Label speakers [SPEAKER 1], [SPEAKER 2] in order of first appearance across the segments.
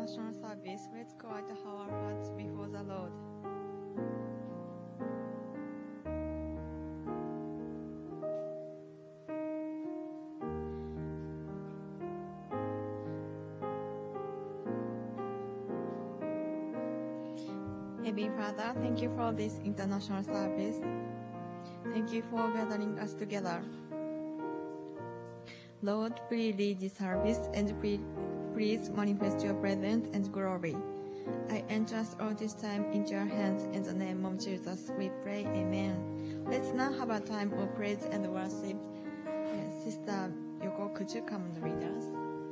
[SPEAKER 1] international service, let's quiet our hearts before the Lord. Heavenly Father, thank you for this international service. Thank you for gathering us together. Lord, please lead this service and please manifest your presence and glory. I entrust all this time into your hands. In the name of Jesus, we pray. Amen. Let's now have a time of praise and worship. Sister Yoko, could you come and read us?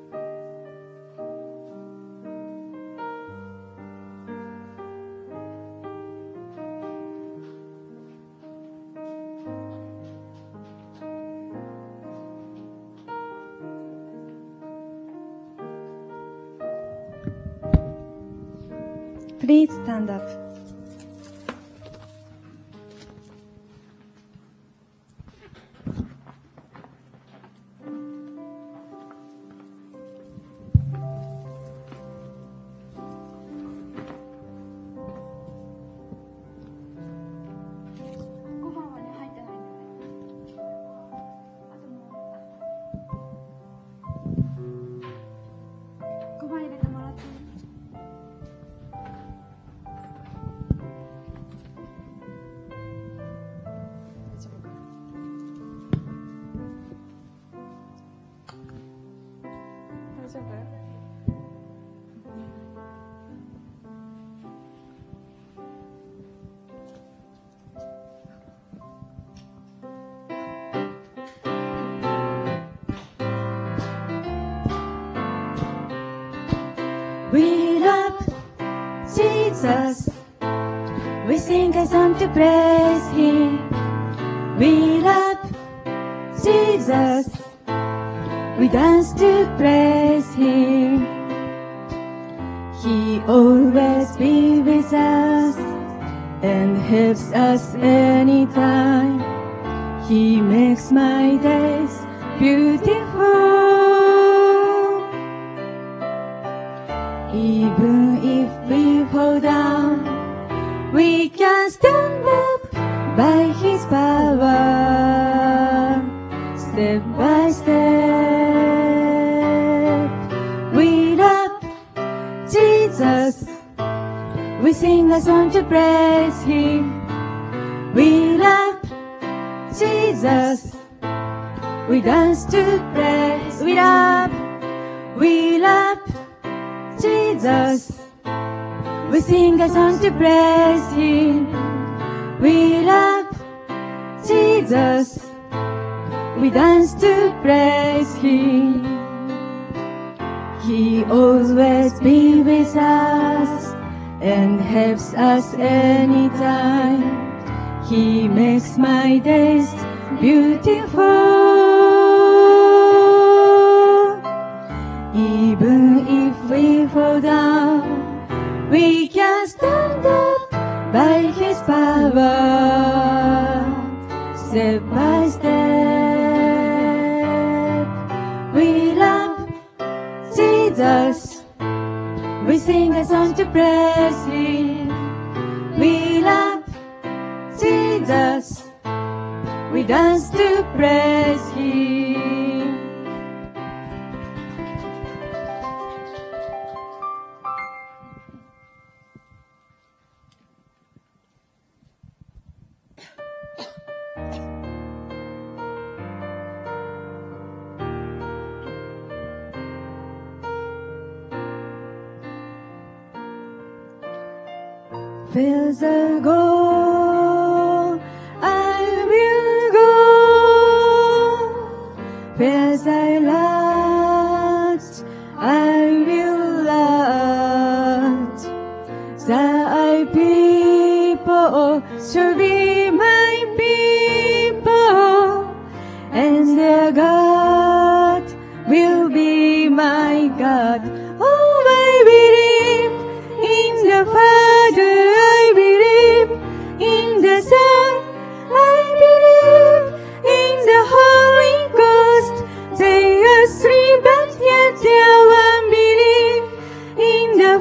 [SPEAKER 2] Please stand up.
[SPEAKER 3] We love Jesus. We sing a song to praise Him. We love Jesus. We dance to praise Him. He always be with us and helps us anytime. He makes my days beautiful. Even if we fall down, we can stand up by His power. Step by step, we love Jesus. We sing a song to praise Him. We love Jesus. We dance to praise. We love Jesus. We sing a song to praise Him. We love Jesus. We dance to praise Him. He always be with us and helps us anytime. He makes my days beautiful. Even if we fall down, we can stand up by His power. Step by step, we love Jesus. We sing a song to praise Him. We love Jesus. We dance to praise Him. Where I go, I will go. Where I lodge, I will lodge. Thy people shall be my people, and their God will be my God. Oh, I believe in the Father. I believe in the Son, I believe in the Holy Ghost. They are three, but yet they are one. Believe in the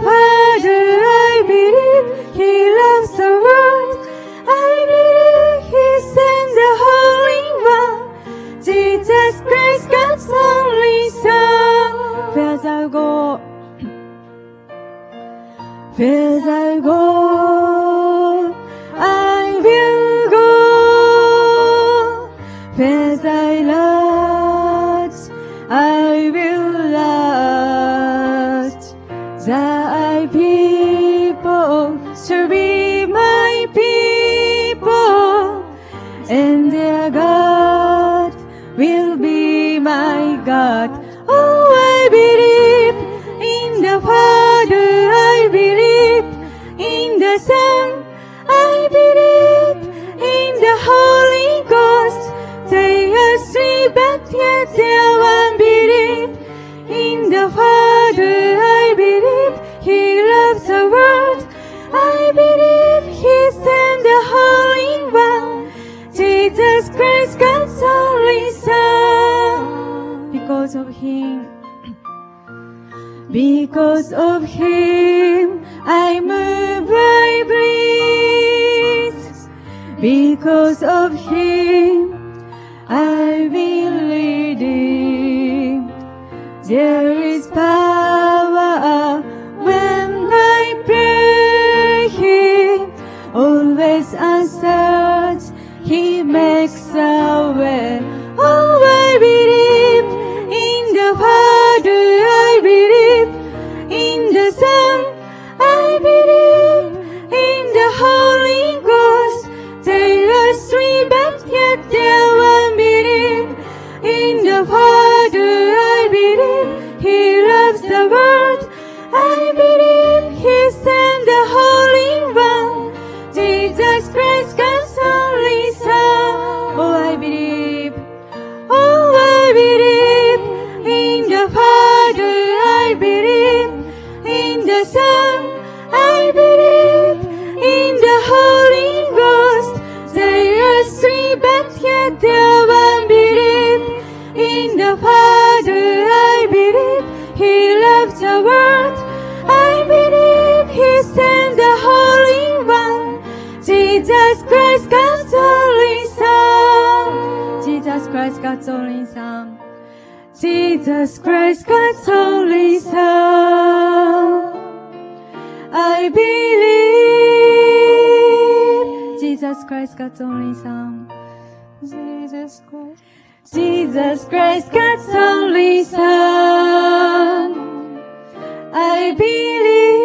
[SPEAKER 3] As I last, I will last. Thy people shall be my people, and their God will be my God. Oh, I believe in the Father, I believe in the Son, I believe in the Holy Ghost. They are three, but yet they are one. Believe in the Father, I believe He loves the world. I believe He sent the Holy One, Jesus Christ, God's only Son. Because of Him, because of Him, I move, I breathe. Because of Him, I will redeem. There is power when I pray. He always answers. He makes a way. Oh, I believe in the Father, I believe in the Son, I believe in the Holy Ghost. They are three, but yet they are one. Believe in the Father, I believe He loves the world. I believe He sent the Holy One, Jesus Christ, God's only Son. Oh, I believe. Oh, I believe in the Father, I believe in the Son, I believe in the Holy Ghost. They are three, but yet they are one. Believe in the Father, I believe He loves the world. I believe He sent the Holy One, Jesus Christ, God's only Son. Jesus Christ, God's only Son. Jesus Christ, God's only Son. I believe. Jesus Christ, God's only Son. Jesus Christ. Jesus Christ, God's only Son. I believe.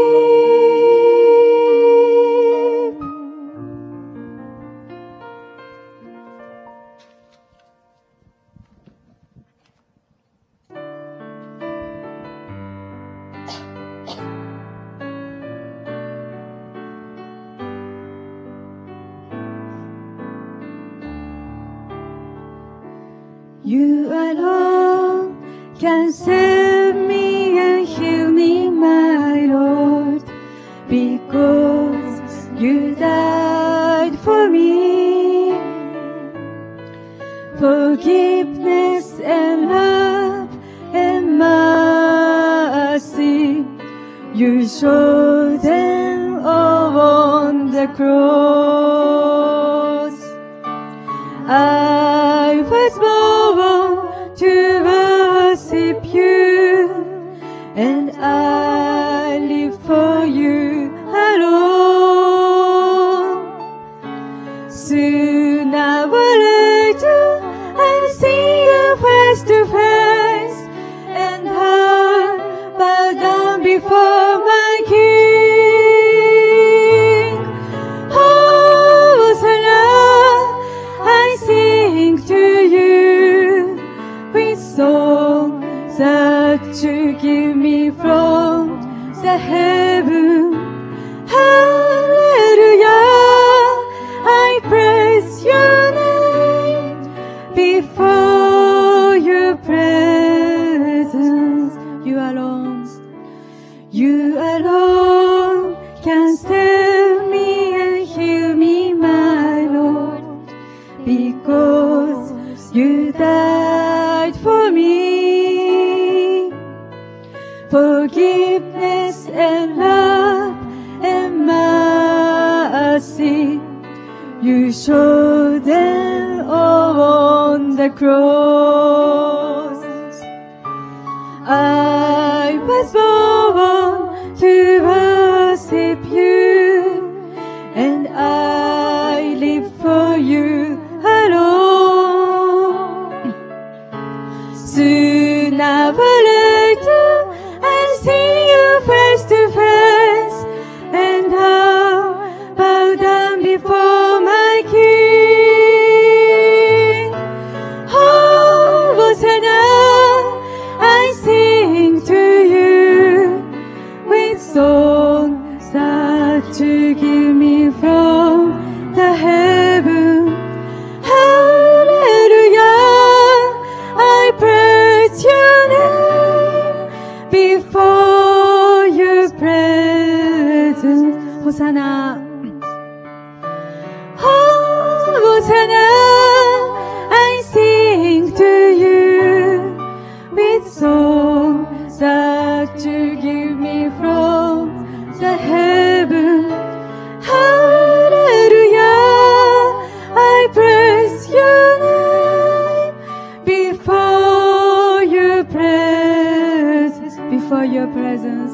[SPEAKER 3] You alone can save me and heal me, my Lord, because you died for me. Forgiveness and love and mercy, you showed them all on the cross. I was born to worship you, and I live for you alone. Sooner or later, I'll see you face to face, and I'll bow down before my King. Hosanna, I sing to you with songs that you give me from the heaven. Hallelujah, I praise your name before your presence. You alone can save me and heal me, my Lord, because you died for me. Forgiveness and love and mercy, you showed them all on the cross. I was born to worship you, and I live for you alone. never later I see you face to face, and I'll bow down before my King. Oh, Hosanna, I sing to you with songs that you give me from the heaven. Hallelujah, I praise your name before your presence. Hosanna. Oh, Hosanna, I sing to you with songs that you give me from the heaven. Hallelujah, I praise your name before your presence, before your presence,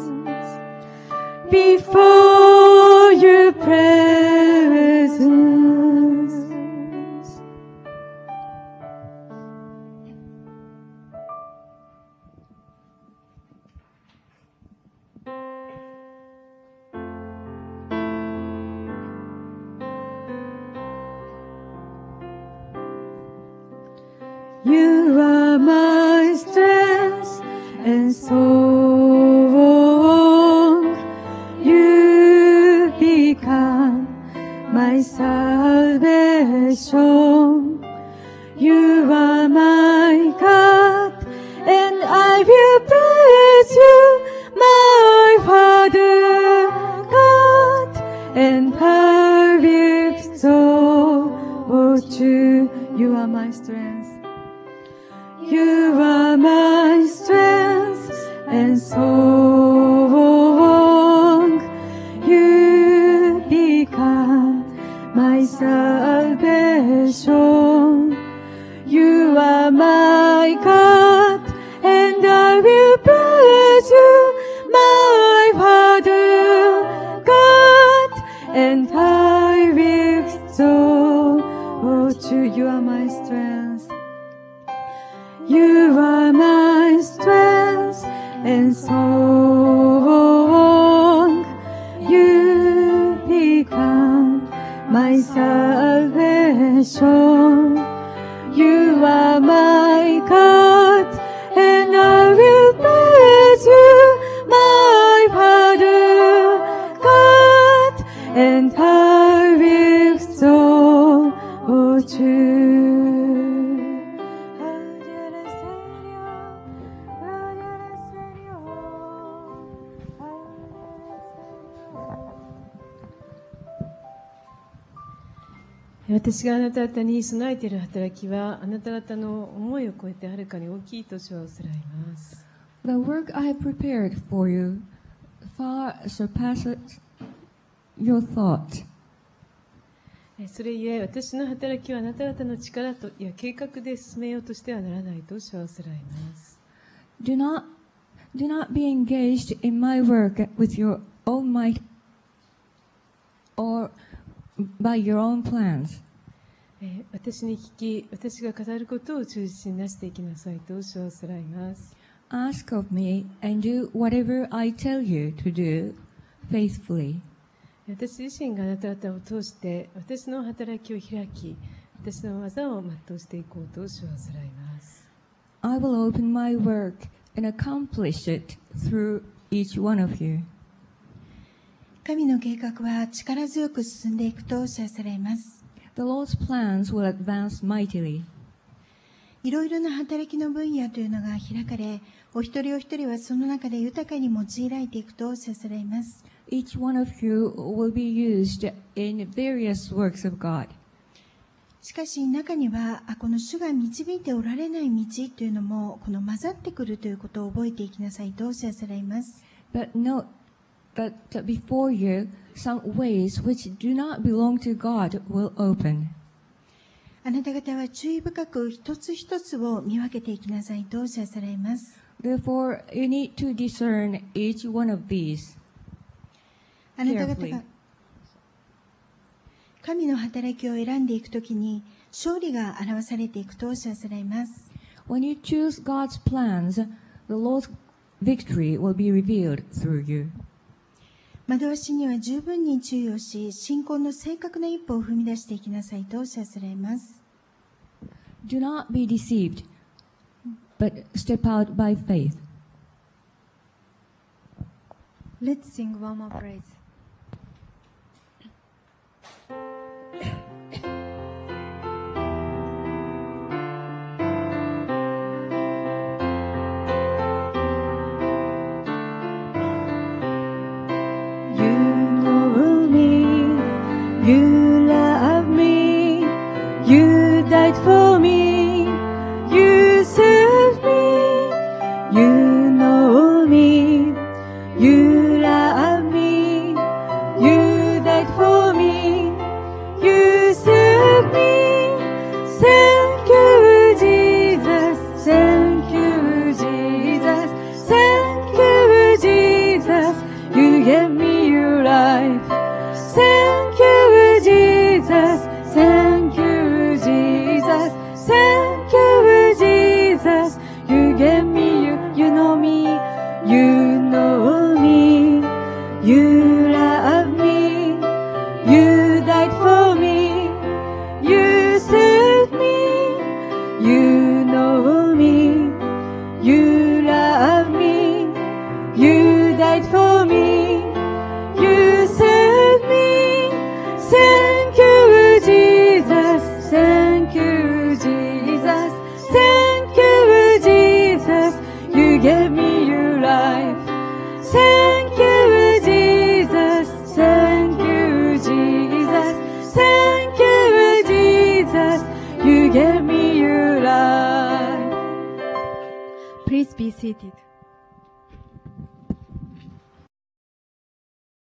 [SPEAKER 3] before your presence. You are my strength and song. You become my salvation. You are my God, and I will praise you, my Father God, and I will exalt you. You are my strength. You are my strength and song. You become my salvation. You are my God, and I will praise you, my Father God, and I will exalt you. You are my strength. You are my strength and song. You become my salvation. You are my God, and I will praise you, my Father God, and I will exalt you.
[SPEAKER 2] 私があなた方に備えている働きはあなた方の思いを超えてはるかに大きいと主はおさらいます。
[SPEAKER 4] The work I have prepared for you far surpasses your thought.
[SPEAKER 2] それゆえ私の働きはあなた方の力とや計画で進めようとしてはならないと主はおさらいます。
[SPEAKER 4] Do not be engaged in my work with your own might or by your own plans.
[SPEAKER 2] 私に聞き、私が語ることを忠実になしていきなさいと主はおさらいます。
[SPEAKER 4] Ask of me and do whatever I tell you to do faithfully.
[SPEAKER 2] 私自身があなた方を通して私の働きを開き、私の技を全うしていこうと主はおさらいます。
[SPEAKER 4] I will open my work and accomplish it through each one of you.
[SPEAKER 5] 神の計画は力強く進んでいくと知らされます。
[SPEAKER 4] The Lord's plans will advance mightily.
[SPEAKER 5] いろいろな働きの分野というのが開かれ、お一人お一人はその中で豊かに用いられていくと知らされます。
[SPEAKER 4] Each one of you will be used in various works of God.
[SPEAKER 5] しかし中にはこの主が導いておられない道というのもこの混ざってくるということを覚えていきなさいと知らされます。
[SPEAKER 4] But note that before you, some ways which do not belong to God will open.
[SPEAKER 5] あなた方は注意深く一つ一つを見分けていきなさいと知らされます。
[SPEAKER 4] Therefore, you need to discern each one of these
[SPEAKER 5] あなた方
[SPEAKER 4] carefully.
[SPEAKER 5] が神の働きを選んでいくときに勝利が表されていくと知らされます。
[SPEAKER 4] when you choose God's plans, the Lord's victory will be revealed through you.
[SPEAKER 5] 惑わしには十分に注意をし、信仰の正確な一歩を踏み出していきなさいとお知らせられます。
[SPEAKER 4] Do not be deceived, but step out by faith.
[SPEAKER 3] Let's sing one more praise. You love me, you died for me, you saved me, you know me, you love me, you died for me, you saved me. Thank you, Jesus, thank you, Jesus, thank you, Jesus, you gave me your life. Thank you, Jesus. Thank you, Jesus. Thank you, Jesus. You gave me you know me. You know me. You love me. You died for me. You saved me. You know me. You love me. You died for me. You saved me. Thank you, Jesus. Thank you, Jesus. Thank you, Jesus. You gave me your life. Thank you, Jesus. Thank you, Jesus. Thank you, Jesus. You gave me your life. Please be seated.